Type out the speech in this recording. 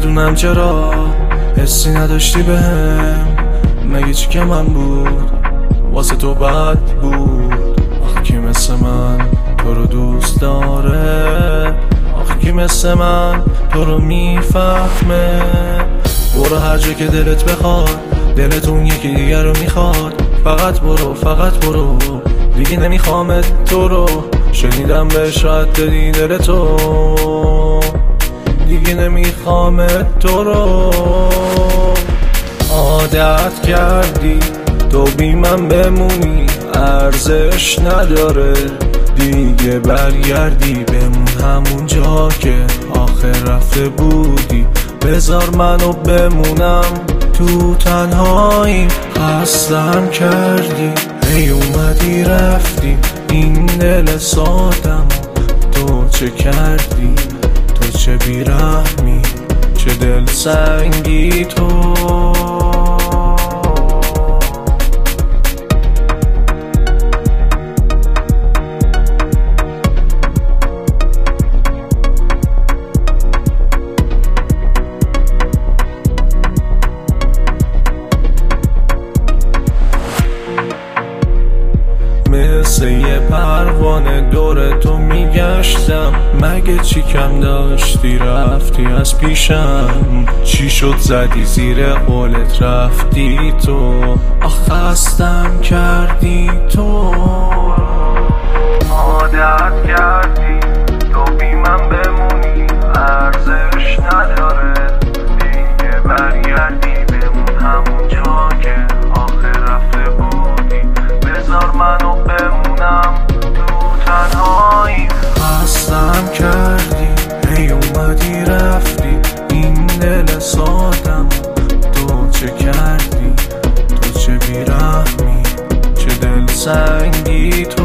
نمیدونم چرا حسی نداشتی بهم. مگه چی که من بود واسه تو بد بود؟ آخه کی مثل من تو رو دوست داره؟ آخه کی مثل من تو رو میفهمه؟ برو هر جا که دلت بخواد، دلتون یکی دیگر رو میخواد. فقط برو، فقط برو، دیگه نمیخوامت تو رو. شنیدم بهش رد دادی دل تو، دیگه نمیخوامت تو رو. عادت کردی تو بی من بمونی، ارزش نداره دیگه برگردی بمون همون جا که آخر رفته بودی. بذار منو بمونم تو تنهایی، خستم کردی هی اومدی رفتی. این دل سادم تو چه کردی؟ تو چه بیرحمی، چه دل سنگی تو. مثل یه پروانه دور تو میگشتم، مگه چی کم داشتی رفتی از پیشم؟ چی شد زدی زیر قولت رفتی تو؟ آخ خستم کردی تو. عادت کردی تو بی من بمونی، ارزش نداره دیگه برگردی بمون همون جا که آخر رفته بودی. بذار منو بمونم تو تنهایی، خستم کردی هی اومدی رفتی. این دل سادم تو چه کردی؟ تو چه بیرحمی، چه دل سنگی تو.